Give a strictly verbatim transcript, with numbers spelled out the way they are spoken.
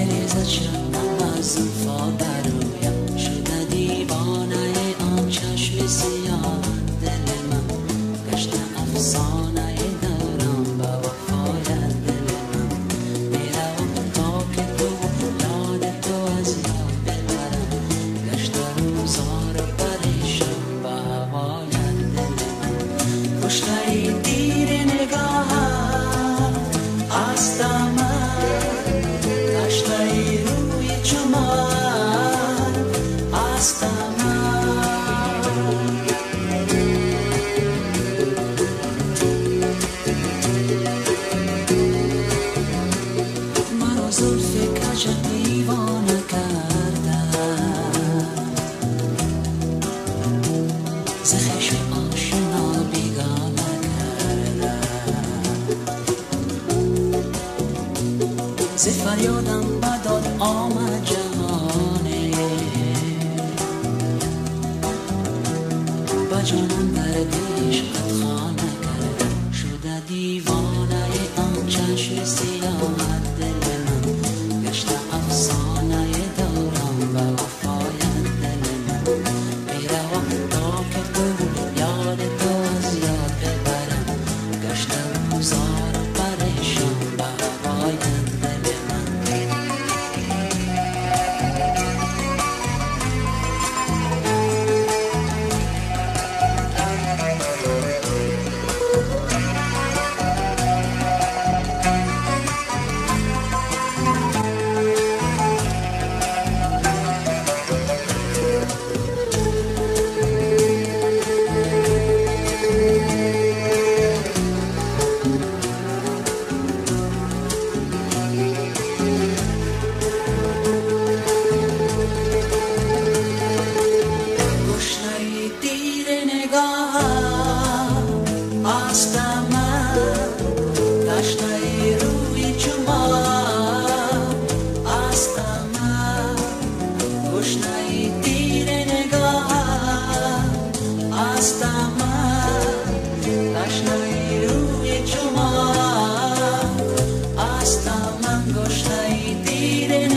میریزد شبنم از زلفا بر رویم، شده دیوانه آن چشم سیاه دل من، گشته افسانه دوران به وفای دل من. میروم تا که تو یاد تو از یاد ببرم، گشته روزار پریشان به هوای دل من. کشته تیر نگاهم از من، گشته روی چمان از مرا زلف کج دیوانه کرده، ز خویش آشنا بیگانه کرده، ز فریادم بداد آمد جهانه، با جانم درد عشقت خانه کرده، شده دیوانه آن چشم سیاه دل من، گشته افسانه دوران به وفای دل من. میروم تا که تو یاد تو از یاد ببرم، گشته روزار پریشان به هوای دل من. گشته روی چمان است من، گشته تیر نگاه است من، گشته روی چمان است من، گشته تیر